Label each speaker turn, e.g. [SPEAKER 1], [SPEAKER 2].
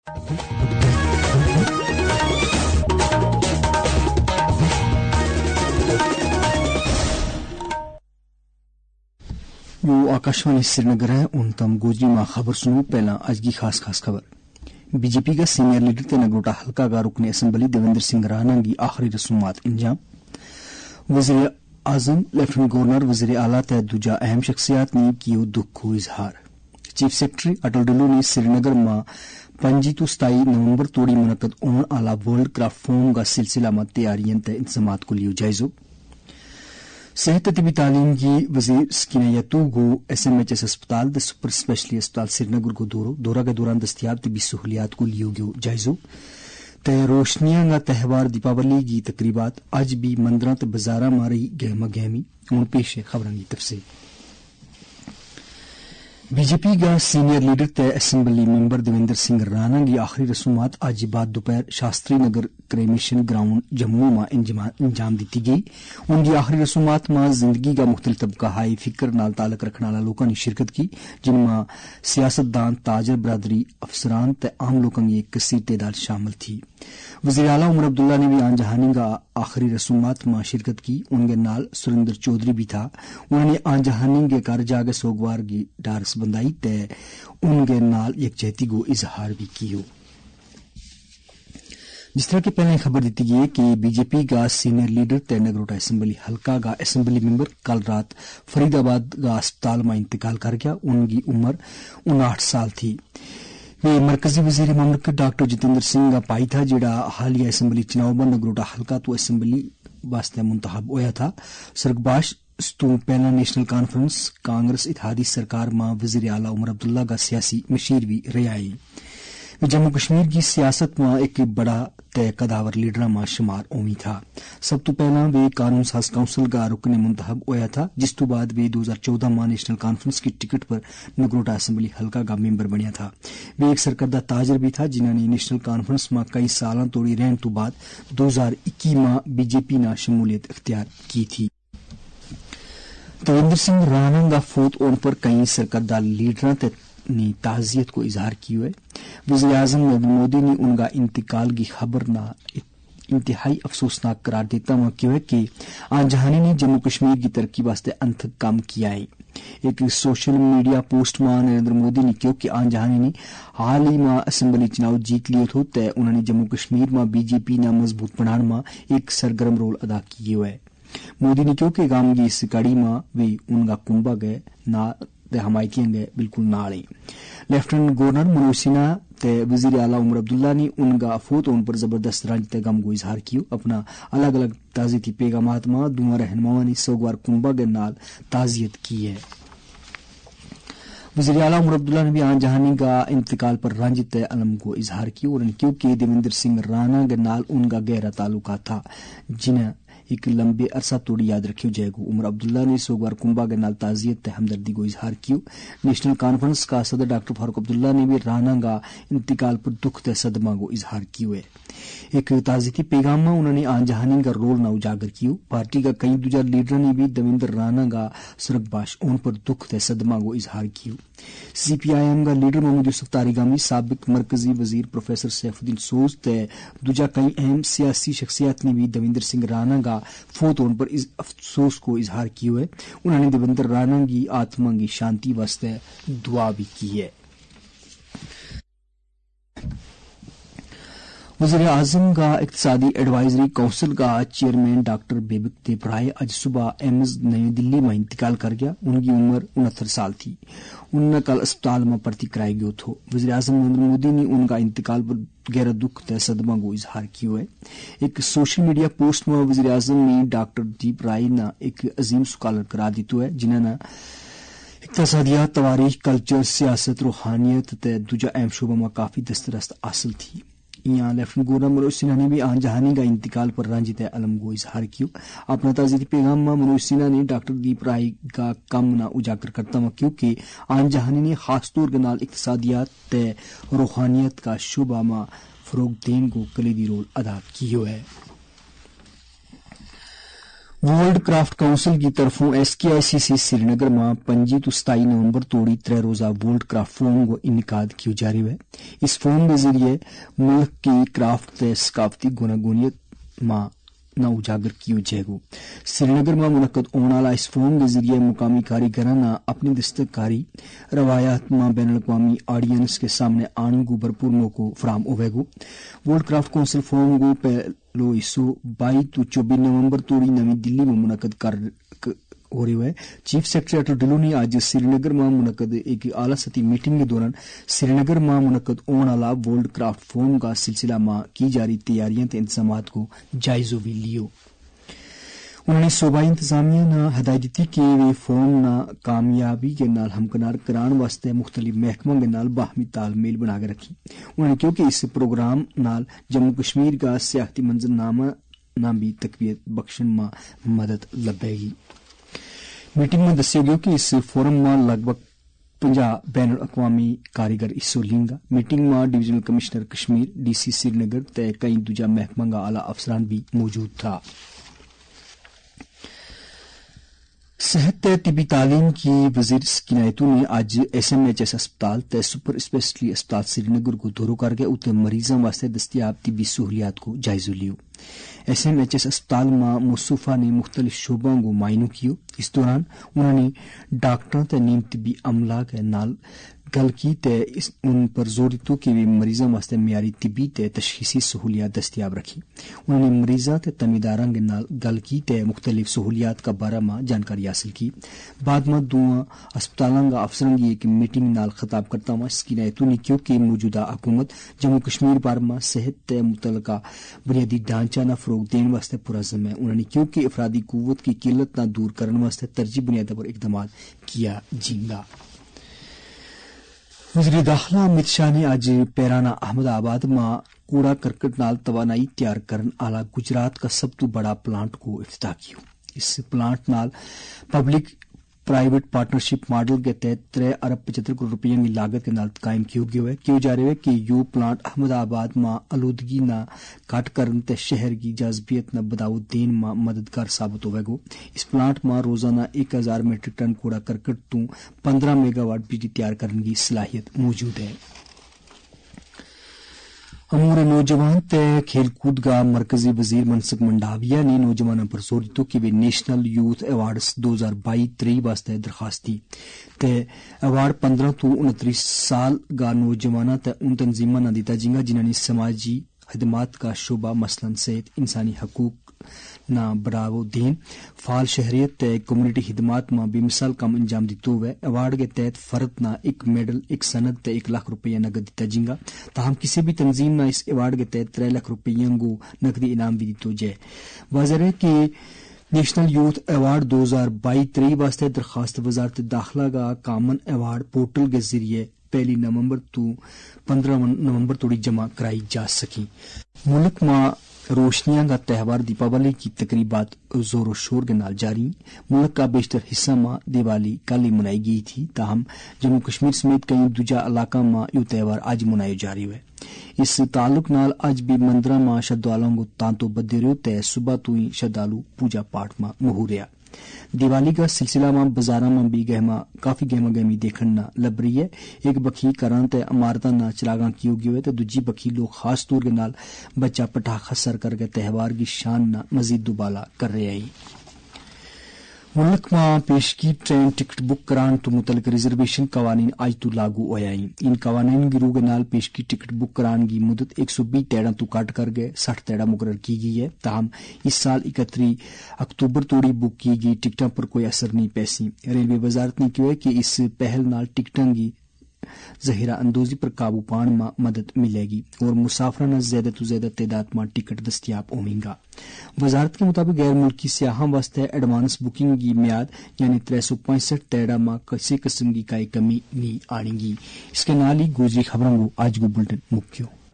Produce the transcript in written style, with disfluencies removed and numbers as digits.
[SPEAKER 1] यो आकाशवाणी श्रीनगर है। उन तम गोजरी मां खबर सुनो। पहला आज की खास खबर। बीजेपी का सीनियर लीडर ते नगरोटा हल्का का रुकन असम्बली देवेंद्र सिंह राणा की आखिरी रसूमात इंजाम। वजीर आजम, लेफ्टिनेंट गवर्नर, वजीर आला ते दूजा अहम शख्सियात ने कियो दुख को इजहार। चीफ सेक्रेटरी अटल डुल्लू ने श्रीनगर में 25 to 27 नवंबर तोड़ी मुनक्कद होने वाला वर्ल्ड क्राफ्ट फोरम का सिलसिला में तैयारियां ते इंतजामात को लियो जायजो। सेहत तबी तालीम की वजीर सकीना यतूगो SMHS अस्पताल द सुपर स्पेशलिटी अस्पताल श्रीनगर को दौरा के दौरान दस्तियाब तबी सहूलियात को लियो गयो जायजो। ते रोशनियां का त्यौहार दीपावली की तकरीबात आज भी मंदिरों ते बाजारा मारी गहमा गहमी। उन पेश खबरों की तफसील। बीजेपी का सीनियर लीडर ते असेंबली मेंबर देवेंद्र सिंह राणा की आखिरी रसूमात आज बाद दोपहर शास्त्री नगर क्रेमेशन ग्राउंड जम्मू में इंजाम दी गई। उनकी आखिरी रसूमात में जिंदगी का मुख्तलिफ तबका हाई फिक्र नाल ताल्लुक रखने वाला लोगों ने शिरकत की, जिनमें सियासतदान, ताजर बरादरी, अफसरान ते आम लोगों की एक कसीर तादाद शामिल थी। वजीर आला उमर अब्दुल्ला ने भी आन जहानी का आखिरी रसूमात में शिरकत की। उनके नाल सुरेंद्र चौधरी भी था। उन्होंने आन जहानी के घर जाके सोगवार की डारस बंदाई ते उनके नाल यकजहती को इजहार भी कियो। जिस तरह की पहले खबर दी गई है कि बीजेपी का सीनियर लीडर ते नगरोटा असेंबली हल्का का असेंबली मेंबर कल रात फरीदाबाद का अस्पताल में इंतकाल कर गया। उनकी उम्र 59 साल थी। वे मरकजी वजीर ममलकत डॉक्टर जितेंद्र सिंह का पाई था, जिहड़ा हालिया असेंबली चुनाव में नगरोटा हल्का तो असेंबली वास्ते मुंतखब होया था। सरगबाश तो पहला नेशनल कॉन्फ्रेंस कांग्रेस इत्तेहादी सरकार में वजीर आला उमर अब्दुल्ला का सियासी मशीर भी रहा है। जम्मू कश्मीर की सियासत में एक बड़ा तय कदावर लीडर में शुमार ओमी था। सब तो पहला वे कानून साज काउंसिल का रुकन मुंतखब होया था, जिस तो बाद वे 2014 में नेशनल कॉन्फ्रेंस की टिकट पर नगरोटा असेंबली हल्का का मेंबर बनिया था। वे एक सरकर्दा ताजर भी था, जिन्होंने नेशनल कॉन्फ्रेंस में कई साल तोड़ी रहने तो बाद 2021 में बीजेपी ने शमूलियत इख्तियार की थी। देवेंद्र सिंह राणा का फौत होने पर कई सरकर्दा लीडर ने ताजियत को इजहार किया है। वज़ीर आज़म नरेंद्र मोदी ने उनका इंतकाल की खबर ना इंतहाई अफसोसनाक करार देता हुआ कहा है कि आन जहानी ने जम्मू कश्मीर की तरक्की वास्ते अनथक काम किया है। एक सोशल मीडिया पोस्ट में नरेंद्र मोदी ने कहा कि आन जहानी ने हाल ही में असेंबली चुनाव जीत लियो तो तय उन्होंने जम्मू कश्मीर में बीजेपी ने मजबूत बनाने में एक सरगर्म रोल अदा किया है। मोदी ने कहा कि गांव की इस कड़ी में वे उनका कुंभा गए ना हमायतियां गए बिल्कुल नाल ही। लेफ्टिनेंट गवर्नर मनोज सिन्हा ते वजीर आला उमर अब्दुल्ला ने उनका फौत होने पर जबरदस्त रांझते गम को इजहार किया। अपना अलग अलग ताज़ियती पैगामात में दोनों रहनुमाओं ने सोगवार कुंभा के नाल ताज़ियत की है। वज़ीर आला उमर अब्दुल्ला ने भी आन जहानी का इंतकाल पर रांझते अलम को इजहार किया और क्योंकि देवेंद्र सिंह राणा के नाल उनका गहरा ताल्लुका था, जिन्हें एक लंबे अरसा तोड़ी याद रखियो जाएगा। उमर अब्दुल्ला ने सोगवार कुंभा के नाल ताजियत ते हमदर्दी को इजहार कियो। नेशनल कॉन्फ्रेंस का सदर डॉक्टर फारूक अब्दुल्ला ने भी राणा का इंतकाल पर दुख ते सदमा को इजहार कियो है। एक ताजियती पैगाम में उन्होंने आन जहानी का रोल न उजागर कियो। पार्टी का कई दूसरा लीडर ने भी देवेंद्र राणा का सुरगबाश होने पर दुख ते सदमा को इजहार कियो। CPIM का लीडर मोहम्मद यूसुफ तारिगामी, साबिक मरकजी वजीर प्रोफेसर सैफुद्दीन सोज ते दूजा कई अहम सियासी शख्सियत ने भी देवेंद्र सिंह राणा का फौत होने पर इस अफसोस को इजहार किया है। उन्होंने देवेंद्र राणा की आत्मा की शांति वास्ते दुआ भी की है। वज़ीर आज़म का इक्तिसादी एडवाइजरी काउंसिल का चेयरमैन डॉक्टर बेबिक देबराय आज सुबह एम्स नई दिल्ली में इंतकाल कर गया। उनकी उम्र 69 साल थी। उन्हें कल अस्पताल में भर्ती कराया गया था। वज़ीर आज़म नरेंद्र मोदी ने उनका इंतकाल पर गहरा दुख ते सदमा को इजहार किया है। एक सोशल मीडिया पोस्ट में वज़ीर आज़म ने डॉक्टर देबराय ने एक अजीम स्कॉलर करार दिया है, जिन्होंने इक्तिसादियात, तवारीख, कल्चर, सियासत, रूहानियत ते दूजा अहम शोबा में काफी दस्तरस्त हासिल थी। यहाँ लेफ्टिनेंट गवर्नर मनोज सिन्हा ने भी आन जहानी का इंतकाल पर रांझते अलम को इजहार किया। अपना ताज़ियती पैगाम में मनोज सिन्हा ने डॉक्टर देबराय का कम न उजागर करता हुआ क्योंकि आन जहानी ने खास तौर के नाल इक्तिसादियात ते रूहानियत का शोबा में फरोग देने को कलीदी रोल अदा किया है। वर्ल्ड क्राफ्ट काउंसिल की तरफों SKICC श्रीनगर में 25 to 27 नवंबर तोड़ी 3 रोजा वर्ल्ड क्राफ्ट फोरम को इनकाद किया जा रही है। इस फोरम के जरिए मुल्क की क्राफ्ट ते सकाफती गुनागुनियत में न उजागर किया जाएगा। श्रीनगर में मुनक्कद होने वाला इस फोरम के जरिए मुकामी कारीगराना अपनी दस्तकारी रवायात में बैन अवी ऑडियंस के सामने आने को भरपूर मौका फराम होगा। वर्ल्ड क्राफ्ट काउंसिल फोरम को पहलो हिस्सो 22 to 24 नवंबर तोड़ी नवी दिल्ली में मुनक्कद हो रही है। चीफ सेक्रेटरी अटल ढिल्लों ने आज श्रीनगर में मुनक्कद एक आला सतही मीटिंग के दौरान श्रीनगर में मुनक्कद होने वाला वर्ल्ड क्राफ्ट फोरम का सिलसिला में की जा रही तैयारियां ते इंतजामात को जायजो भी लियो। उन्होंने सूबाई इंतजामिया ने हदायत दी कि वे फोरम ना कामयाबी के नाल हमकनार कराने वास्ते मुख्तलिफ महकमों के नाल बाहमी तालमेल बना के रखी। उन्होंने क्योंकि इस प्रोग्राम नाल जम्मू कश्मीर का सियाहती मंजरनामा ना भी तकवीत बख्शण में मदद लभेगी। मीटिंग में दस्सिया गया कि इस फोरम में लगभग 50 बैन अवी कारीगर हिस्सो लेंगे। मीटिंग में divisional commissioner Kashmir DC Srinagar ते कई दूजा महकमा का आला अफसरान भी मौजूद था। सेहत ते तिबी तालीम की वजीर सकीनायतू ने आज SMHS अस्पताल ते सुपर स्पेशलिटी अस्पताल श्रीनगर को दौरो करके उत्ते मरीजों वास्ते दस्तियाब तिबी सहूलियात को जायजो लियो। SMHS अस्पताल में मुस्तफा ने मुख्तलिफ शोबों को मायनू कियो। इस दौरान उन्होंने डॉक्टरों ते नीम तिबी अमला के नाल गल की ते उन पर जोर दितो कि वे मरीजों वास्ते मियारी तिबी ते तशखीसी सहूलियात दस्तियाब रखी। उन्होंने मरीजों ते तमीदारां के नाल गल की ते मुख्तलिफ सहूलियात का बारे में जानकारी हासिल की। बाद में दुआ अस्पतालों का अफसरां की एक मीटिंग नाल खिताब करता हुआ सकीनायतू ने क्यों कि मौजूदा हुकूमत जम्मू कश्मीर बारे में सेहत ते मुतलका बुनियादी ढांचा न फरोग देने वास्ते पुरज़म है। उन्होंने क्यों कि अफरादी कुव्वत की किल्लत न दूर करने वास्ते तरजीह बुनियाद पर इकदाम किया जाएगा। वज़ीर दाखिला अमित शाह ने आज पैराना अहमदाबाद में कूड़ा करकट नाल तवानाई तैयार करने वाला गुजरात का सब तो बड़ा प्लांट को इफ्तिताह किया। इस प्लांट नाल पब्लिक प्राइवेट पार्टनरशिप मॉडल के तहत 3 अरब 75 करोड़ रुपये की लागत के नाल कायम किया जा रहा है कि यो प्लांट अहमदाबाद में आलूदगी न घट करने ते शहर की जज्बियत न बढ़ावा देने में मददगार साबित होगा। इस प्लांट में रोजाना 1000 मीट्रिक टन कूड़ा करकट तो 15 मेगावाट बिजली तैयार करने की सलाहियत मौजूद है। अमूर नौजवान ते खेलकूद का मरकजी वजीर मनसुख मंडाविया ने नौजवानों पर जोर दितो कि वे नेशनल यूथ अवार्ड्स 2022-23 वास्ते दरखास्त दी ते अवार्ड 15 to 29 साल का नौजवानों ते उन तंजीमां न दिता जिंगा जिन्होंने समाजी खदमात का शोबा मसलन सेहत इंसानी हकूक न बढ़ावो देन फाल शहरियत ते कम्युनिटी खिदमात में बेमिसाल काम अंजाम दितो हुए अवार्ड के तहत फर्द न एक मेडल 1 सनद ते 1 लाख रुपया नगद दिता जिंगा। ताहम किसी भी तंजीम न इस अवार्ड के तहत 3 लाख रुपया को नकदी इनाम भी दितो जाए। वाज़ेह है कि नेशनल यूथ अवार्ड 2022-23 वास्ते दरखास्त वजारत दाखिला का कॉमन अवार्ड पोर्टल के जरिए 1 नवंबर तो 15 नवंबर तोड़ी जमा कराई जा सकी। मुल्क में रोशनियां का त्यौहार दीपावली की तकरीबात जोर शोर के नाल जारी। मुल्क का बेशतर हिस्सा में दिवाली कल ही मनाई गई थी। ताहम जम्मू कश्मीर समेत कई दूजा इलाका में यह त्यौहार आज मनाया जा रही है। इस ताल्लुक नाल आज भी मंदिरों में श्रद्धालुओं को तांतो बदे रहो ते सुबह तो ही श्रद्धालु पूजा पाठ में महुरिया। दिवाली का सिलसिला में बाजारा में भी काफी गहमा गहमी देखने लभ रही है। एक बखी करण ते इमारतां ना चरागा की गई है तो दूजी बखी लोग खास तौर के नाल बच्चा पटाखा सर करके त्यौहार की शान ना मजीद दुबाला कर रहे हैं। मुल्क में पेशगी ट्रेन टिकट बुक कराने तो मुतलक रिजर्वेशन कवानीन आज तो लागू होया ही। इन कवानीन की रूह के नाल पेशगी टिकट बुक कराने की मुदत 120 तैड़ा तो काट कर गए 60 तैड़ा मुकर्रर की गई है। ताहम इस साल 31 अक्टूबर तोड़ी बुक की गई टिकटों पर कोई असर नहीं पैसी। रेलवे वजारत ने कहा कि इस पहल नाल टिकटों की जहीरा अंदोजी पर काबू पाने में मदद मिलेगी और मुसाफराना ज्यादा तो ज्यादा तादाद में टिकट दस्तियाब होंगे। वजारत के मुताबिक गैर मुल्की सियाहों वास्ते एडवांस बुकिंग की म्याद यानी 365 तैड़ा में किसी किस्म की कोई कमी नहीं आएगी। इसके नाल ही गुजरी खबरों को आज को बुलेटिन मुक्यो।